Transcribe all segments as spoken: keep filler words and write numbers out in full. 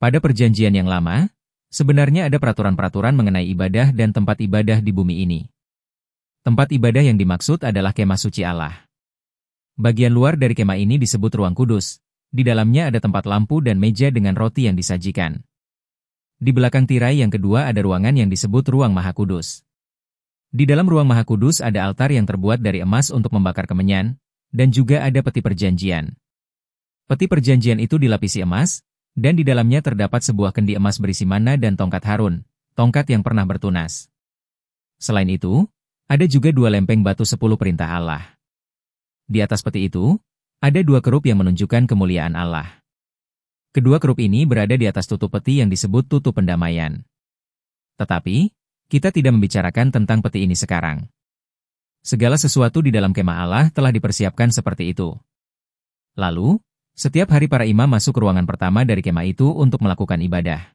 Pada perjanjian yang lama, sebenarnya ada peraturan-peraturan mengenai ibadah dan tempat ibadah di bumi ini. Tempat ibadah yang dimaksud adalah kemah suci Allah. Bagian luar dari kemah ini disebut ruang kudus. Di dalamnya ada tempat lampu dan meja dengan roti yang disajikan. Di belakang tirai yang kedua ada ruangan yang disebut ruang Maha Kudus. Di dalam ruang Maha Kudus ada altar yang terbuat dari emas untuk membakar kemenyan, dan juga ada peti perjanjian. Peti perjanjian itu dilapisi emas, dan di dalamnya terdapat sebuah kendi emas berisi mana dan tongkat Harun, tongkat yang pernah bertunas. Selain itu, ada juga dua lempeng batu sepuluh perintah Allah. Di atas peti itu, ada dua kerup yang menunjukkan kemuliaan Allah. Kedua kerup ini berada di atas tutup peti yang disebut tutup pendamaian. Tetapi, kita tidak membicarakan tentang peti ini sekarang. Segala sesuatu di dalam kemah Allah telah dipersiapkan seperti itu. Lalu, setiap hari para imam masuk ke ruangan pertama dari kemah itu untuk melakukan ibadah.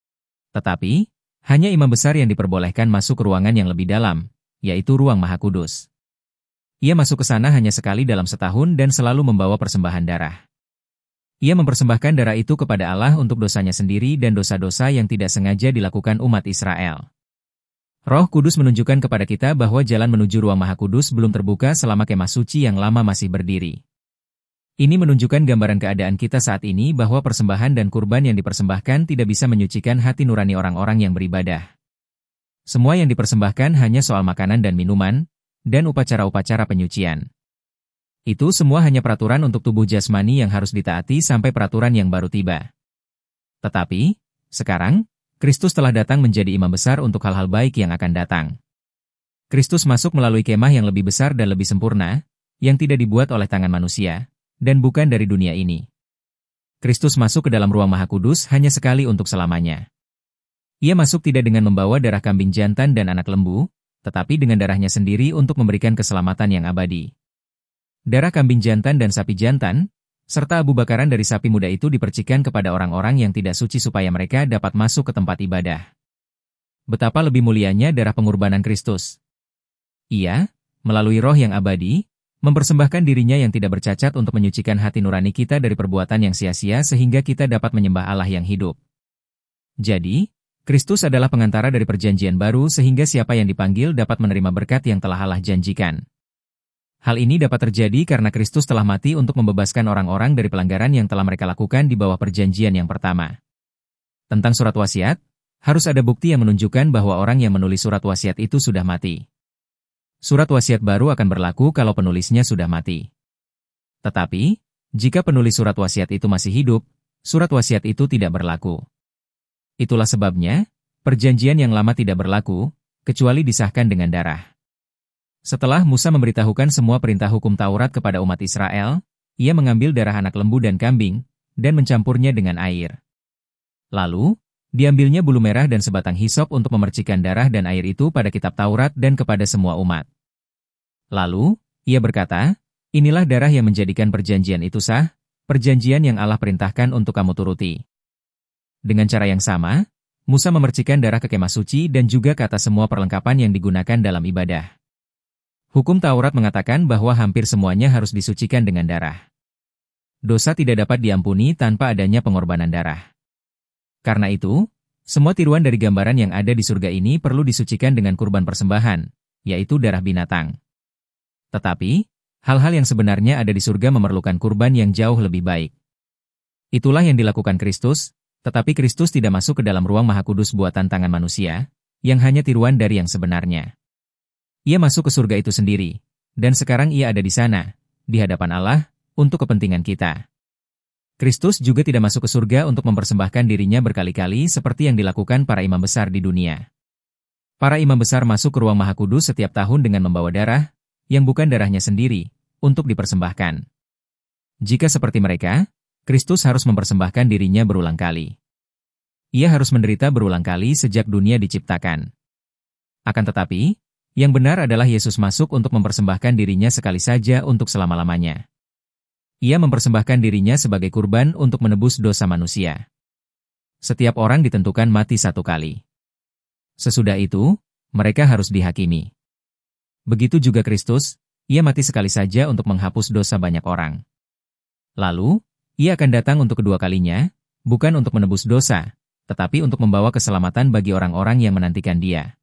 Tetapi, hanya imam besar yang diperbolehkan masuk ke ruangan yang lebih dalam, yaitu ruang Maha Kudus. Ia masuk ke sana hanya sekali dalam setahun dan selalu membawa persembahan darah. Ia mempersembahkan darah itu kepada Allah untuk dosanya sendiri dan dosa-dosa yang tidak sengaja dilakukan umat Israel. Roh Kudus menunjukkan kepada kita bahwa jalan menuju ruang Maha Kudus belum terbuka selama kemah suci yang lama masih berdiri. Ini menunjukkan gambaran keadaan kita saat ini bahwa persembahan dan kurban yang dipersembahkan tidak bisa menyucikan hati nurani orang-orang yang beribadah. Semua yang dipersembahkan hanya soal makanan dan minuman, dan upacara-upacara penyucian. Itu semua hanya peraturan untuk tubuh jasmani yang harus ditaati sampai peraturan yang baru tiba. Tetapi, sekarang, Kristus telah datang menjadi imam besar untuk hal-hal baik yang akan datang. Kristus masuk melalui kemah yang lebih besar dan lebih sempurna, yang tidak dibuat oleh tangan manusia, dan bukan dari dunia ini. Kristus masuk ke dalam ruang Maha Kudus hanya sekali untuk selamanya. Ia masuk tidak dengan membawa darah kambing jantan dan anak lembu, tetapi dengan darahnya sendiri untuk memberikan keselamatan yang abadi. Darah kambing jantan dan sapi jantan, serta abu bakaran dari sapi muda itu dipercikan kepada orang-orang yang tidak suci supaya mereka dapat masuk ke tempat ibadah. Betapa lebih mulianya darah pengorbanan Kristus. Ia, melalui roh yang abadi, mempersembahkan dirinya yang tidak bercacat untuk menyucikan hati nurani kita dari perbuatan yang sia-sia sehingga kita dapat menyembah Allah yang hidup. Jadi, Kristus adalah pengantara dari perjanjian baru sehingga siapa yang dipanggil dapat menerima berkat yang telah Allah janjikan. Hal ini dapat terjadi karena Kristus telah mati untuk membebaskan orang-orang dari pelanggaran yang telah mereka lakukan di bawah perjanjian yang pertama. Tentang surat wasiat, harus ada bukti yang menunjukkan bahwa orang yang menulis surat wasiat itu sudah mati. Surat wasiat baru akan berlaku kalau penulisnya sudah mati. Tetapi, jika penulis surat wasiat itu masih hidup, surat wasiat itu tidak berlaku. Itulah sebabnya, perjanjian yang lama tidak berlaku, kecuali disahkan dengan darah. Setelah Musa memberitahukan semua perintah hukum Taurat kepada umat Israel, ia mengambil darah anak lembu dan kambing, dan mencampurnya dengan air. Lalu, diambilnya bulu merah dan sebatang hisop untuk memercikkan darah dan air itu pada kitab Taurat dan kepada semua umat. Lalu, ia berkata, inilah darah yang menjadikan perjanjian itu sah, perjanjian yang Allah perintahkan untuk kamu turuti. Dengan cara yang sama, Musa memercikan darah ke kemah suci dan juga ke atas semua perlengkapan yang digunakan dalam ibadah. Hukum Taurat mengatakan bahwa hampir semuanya harus disucikan dengan darah. Dosa tidak dapat diampuni tanpa adanya pengorbanan darah. Karena itu, semua tiruan dari gambaran yang ada di surga ini perlu disucikan dengan kurban persembahan, yaitu darah binatang. Tetapi, hal-hal yang sebenarnya ada di surga memerlukan kurban yang jauh lebih baik. Itulah yang dilakukan Kristus, tetapi Kristus tidak masuk ke dalam ruang Maha Kudus buatan tangan manusia, yang hanya tiruan dari yang sebenarnya. Ia masuk ke surga itu sendiri, dan sekarang ia ada di sana, di hadapan Allah, untuk kepentingan kita. Kristus juga tidak masuk ke surga untuk mempersembahkan dirinya berkali-kali seperti yang dilakukan para imam besar di dunia. Para imam besar masuk ke ruang Maha Kudus setiap tahun dengan membawa darah, yang bukan darahnya sendiri, untuk dipersembahkan. Jika seperti mereka, Kristus harus mempersembahkan dirinya berulang kali. Ia harus menderita berulang kali sejak dunia diciptakan. Akan tetapi, yang benar adalah Yesus masuk untuk mempersembahkan dirinya sekali saja untuk selama-lamanya. Ia mempersembahkan dirinya sebagai kurban untuk menebus dosa manusia. Setiap orang ditentukan mati satu kali. Sesudah itu, mereka harus dihakimi. Begitu juga Kristus, ia mati sekali saja untuk menghapus dosa banyak orang. Lalu, ia akan datang untuk kedua kalinya, Bukan untuk menebus dosa, tetapi untuk membawa keselamatan bagi orang-orang yang menantikan Dia.